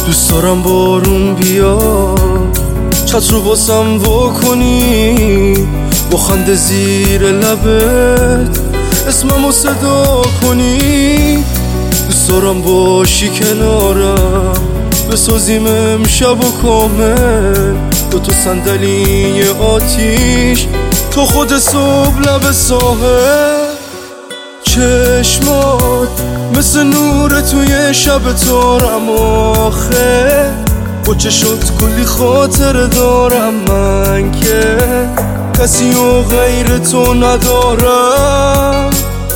دوست دارم بارون بیا، چتر رو واسم واکنی، با خنده زیر لبت اسممو صدا کنی. دوست دارم باشی کنارم، بسازیم امشب و کامل، دوتا صندلی آتیش تا خود صبح لب ساحل. چشمات مثل نور توی شب تارم آخه، با چشات کلی خاطر دارم من که کسی و غیر تو ندارم.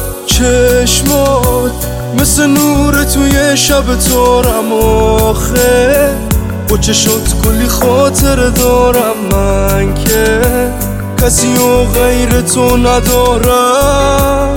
چشمات مثل نور توی شب تارم آخه، با چشات کلی خاطر دارم من که کسی و غیر تو ندارم.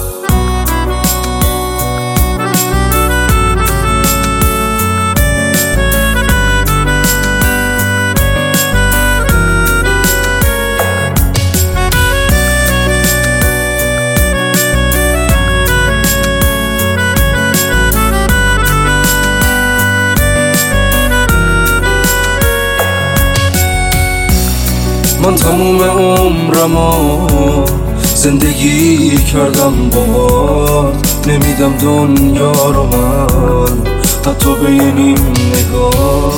من تموم عمرمو زندگی کردم باهات، نمیدم دنیا رو من حتی به یه نیم نگاه.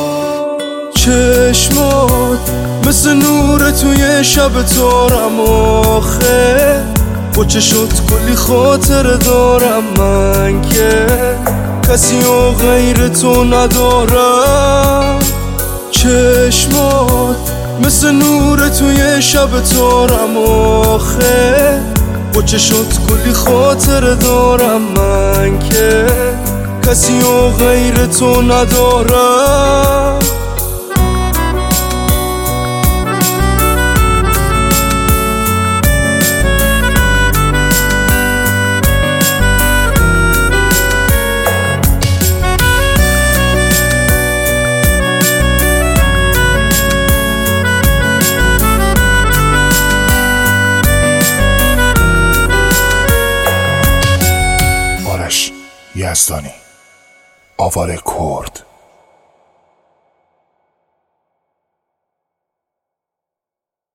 چشمات مثل نور توی شب تارم آخه، با چشات کلی خاطر دارم من که کسی و غیر تو ندارم. چشمات مثل نور توی شب تارم آخه، با چشات کلی خاطر دارم من که کسی و غیر تو ندارم. یزدانی، آواره کرد.